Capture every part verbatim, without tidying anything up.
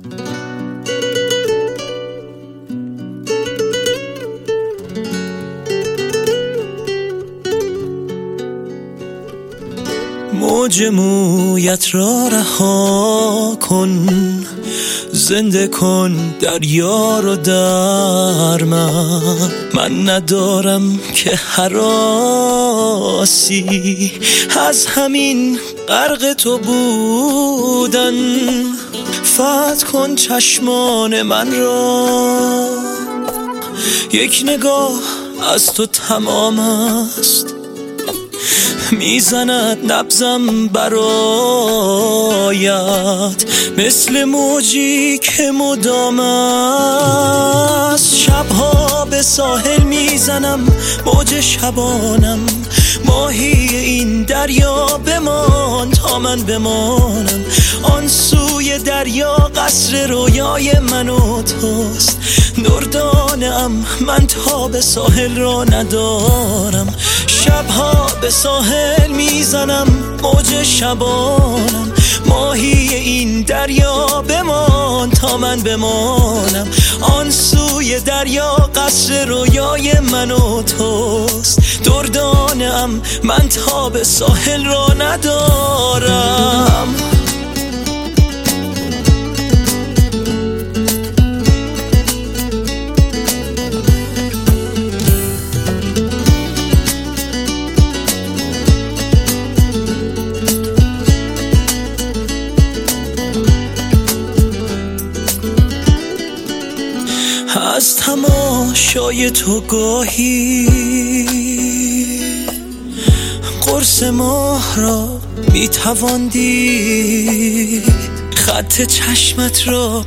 موج مویت را رها کن، زنده کن دریا رو در من. من ندارم که هراسی از همین غرق تو بودن. فتح کن چشمان من را، یک نگاه از تو تمام است. میزند نبضم برایت مثل موجی که مدام است. شبها به ساحل میزنم موج شبانم، ماهی این دریا بمان تا من بمانم. آن سوی دریا قصر رویای من و توست. دردانم من تا به ساحل را ندارم. شبها به ساحل میزنم موج شبانم، ماهی این دریا بمان تا من بمانم. آن سوی دریا قصر رویای من و توست. دردانم من تا به ساحل را ندارم. از تماشای تو گاهی قرص ماه را میتوان دید. خط چشمت را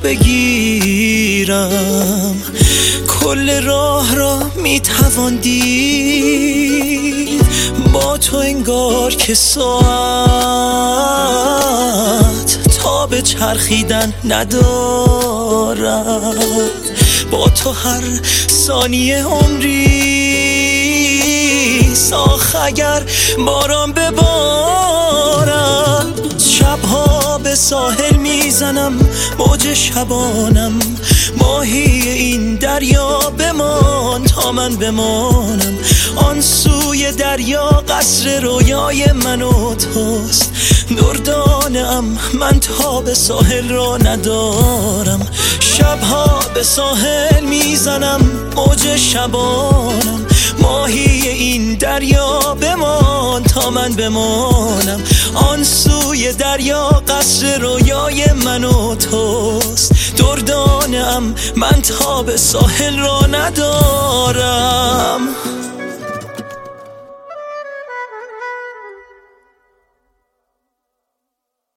بگیرم کل راه را میتوان دید. با تو انگار که ساعت تا به چرخیدن ندارد. با تو هر ثانیه عمری ساخت اگر باران ببارد. شبها به ساحل میزنم موج شبانم، ماهی این دریا بمان تا من بمانم. آن سوی دریا قصر رویای من و توست. دردانم من تا به ساحل را ندارم. شبها به ساحل میزنم موج شبانم، ماهی این دریا بمان تا من بمانم. آن سوی دریا قصر رویای من و توست. دردانم من تا به ساحل را ندارم.